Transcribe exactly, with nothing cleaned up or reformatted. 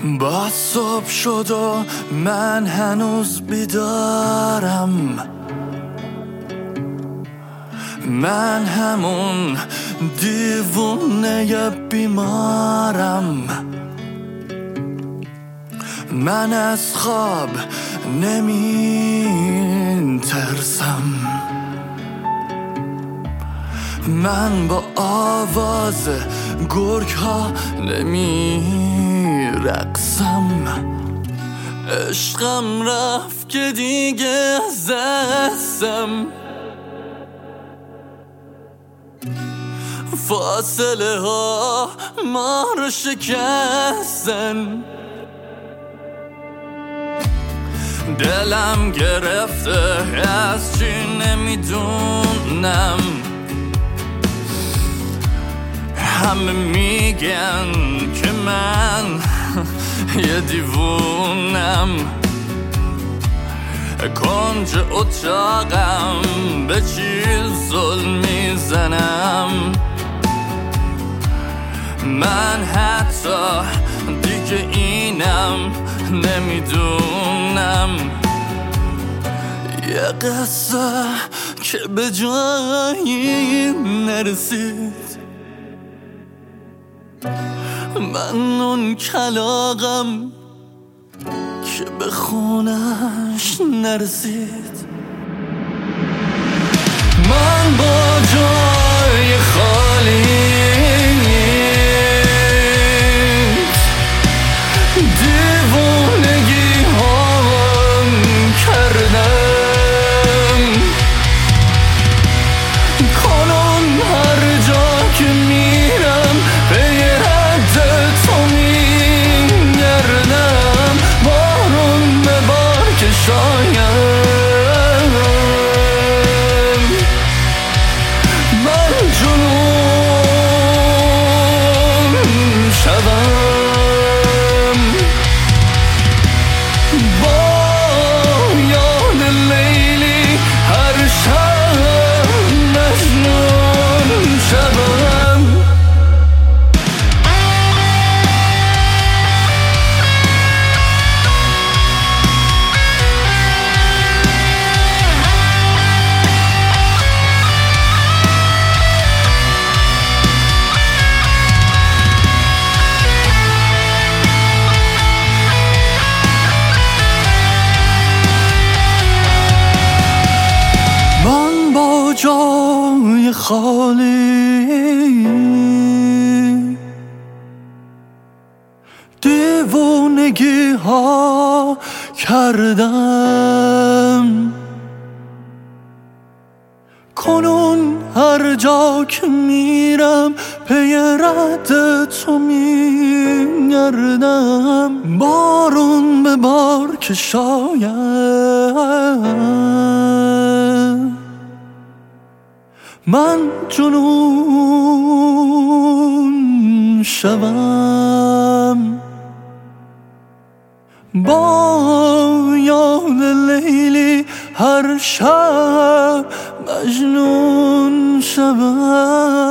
با صبح شد و من هنوز بیدارم، من همون دیوونه بیمارم. من از خواب نمی ترسم، من با آواز گرگ ها نمی رقصم. عشقم رفت که دیگه زستم، فاصله ها ما رو شکستن. دلم گرفته از چی نمیدونم، همه میگن که من یه دیوونم. کنج اتاقم به چی ظلم میزنم، من حتی دیگه اینم نمیدونم. یه قصه که به جایی نرسید، من اون کلاغم که به خونش نرسید. من با جای خالی دیوونگی ها کردم، کنون هر جا که میرم به رد تو میگردم. بارون به بار که شایم من جنون شدم. جای خالی دیوونگی ها کردم، کنون هر جا که میرم پی رد تو میگردم. بارون به بار که شاید من جنون شوم. با یاد لیلی هر شب مجنون شوم.